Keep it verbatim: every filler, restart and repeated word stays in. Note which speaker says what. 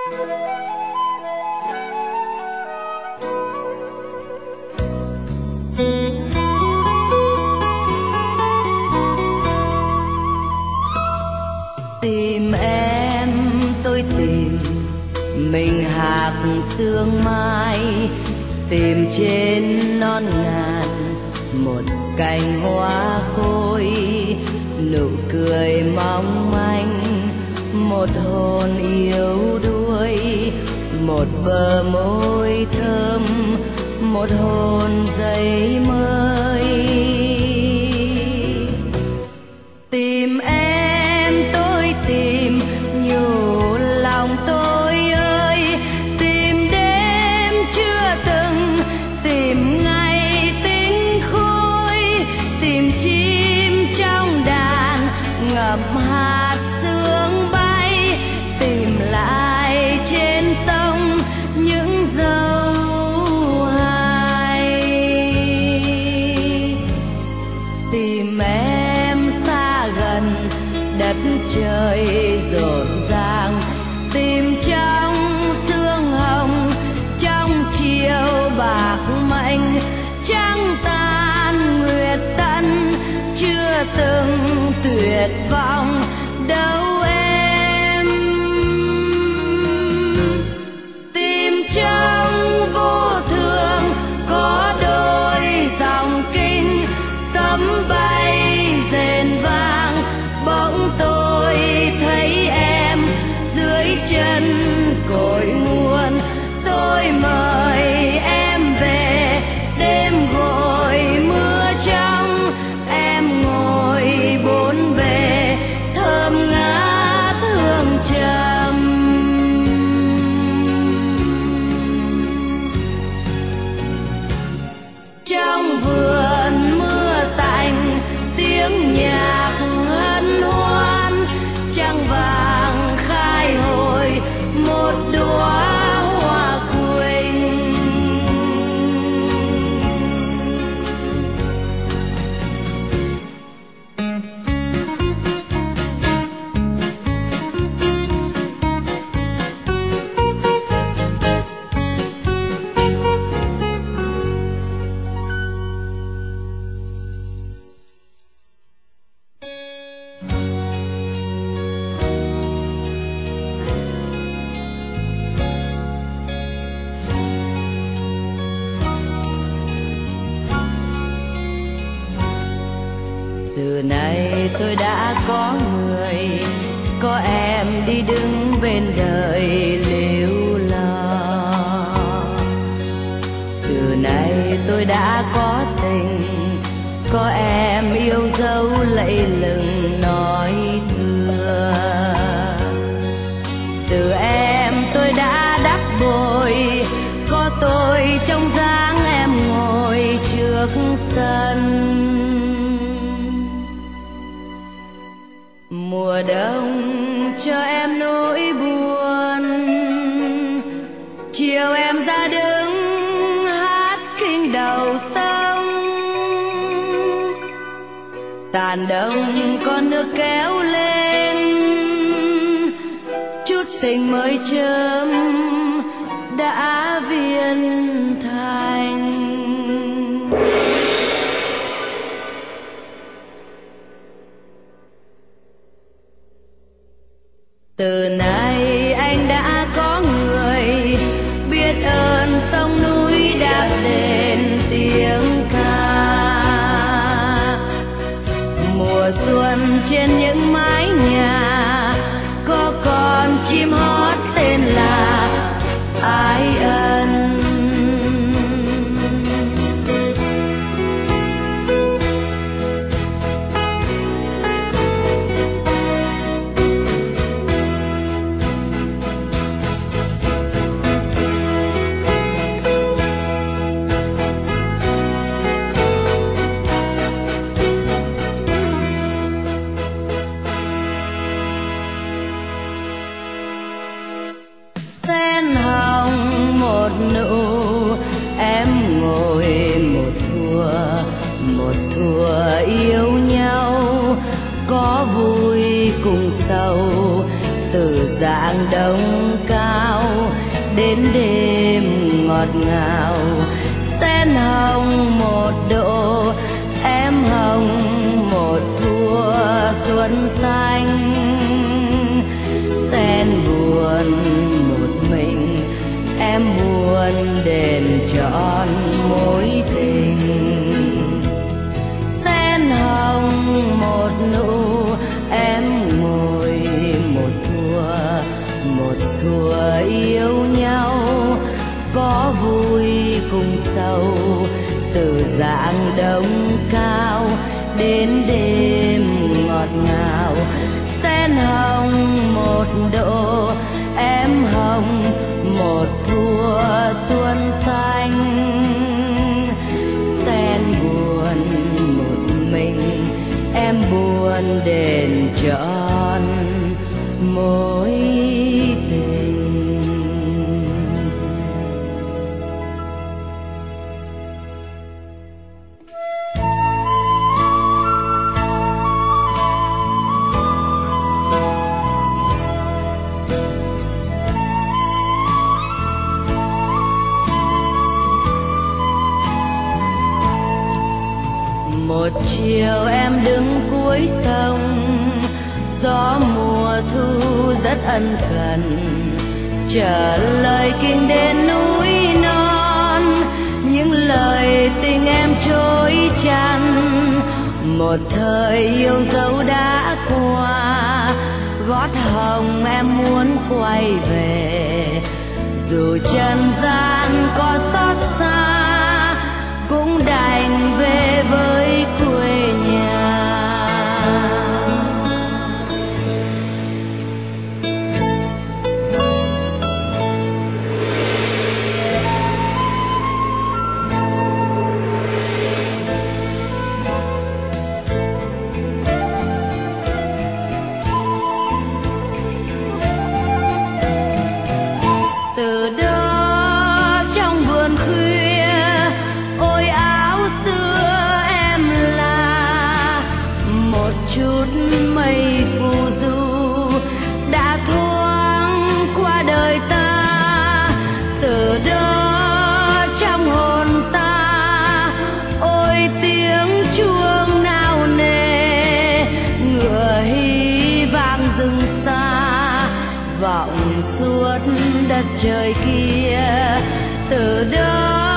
Speaker 1: Tìm em tôi tìm mình hạc sương mai, tìm trên non ngàn một cành hoa khôi, nụ cười mong manh, một hồn yếu đuối, một bờ môi thơm, một hồn dậy mới. Tìm em tôi tìm nhủ lòng tôi ơi, tìm đêm chưa từng, tìm ngày tinh khôi, tìm chim trong đàn ngập hạt sương bay, tìm lại trên sông những dấu hài. Tìm em xa gần đất trời rộn ràng, tìm trong sương hồng, trong chiều bạc mệnh, trăng tàn nguyệt tận, chưa từng tuyệt vọng đâu em. Tìm trong vô thường có đôi dòng kinh sấm bay rền vang, bỗng tôi thấy em dưới chân cội nguồn. Tôi mời em về đêm vội mưa trong, em ngồi bốn bề thơm ngát hương trầm. Trong vườn mưa tạnh tiếng nhạc hân hoan, trăng vàng khai hồi một đóa hoa quỳnh. Từ nay tôi đã có người, có em đi đứng bên đời liễu lo. Từ nay tôi đã có tình, có em yêu dấu lẫy lừng nói thưa. Từ em tôi đã đắp bồi, có tôi trong dáng em ngồi trước sân. Mùa đông cho em nỗi buồn, chiều em ra đứng hát kinh đầu sông. Tàn đông con nước kéo lên, chút tình mới chớm đã viên thành. Từ nay anh đã có người, biết ơn sông núi đạp lên tiếng ca. Mùa xuân trên những mái nhà, có con chim hót tên là ái ân. rạng đông cao đến đêm ngọt ngào. Sen hồng một độ em hồng một thua xuân xanh, sen buồn một mình em buồn đền trọn mối tình. Sen hồng một nụ em ngồi một thua, một thua yêu nhau, có vui cùng sầu từ rạng đông cao đến đêm ngọt ngào. Sen hồng một độ em hồng một thua xuân xanh, sen buồn một mình em buồn đền trọn mối tình. Một chiều em đứng cuối sông, gió mùa thu rất ân cần, chờ lời kinh đến núi non, những lời tình em trôi chăn. Một thời yêu dấu đã qua, gót hồng em muốn quay về, dù trần gian có xót xa cũng đành về với quê nhà. Từ đó trong vườn khuya ôi áo xưa em là một chút mây phù du đã thoáng qua đời ta. Từ đó trong hồn ta ôi tiếng chuông nao nề, ngựa hí vang rừng xa vọng suốt đất trời kia. Từ đó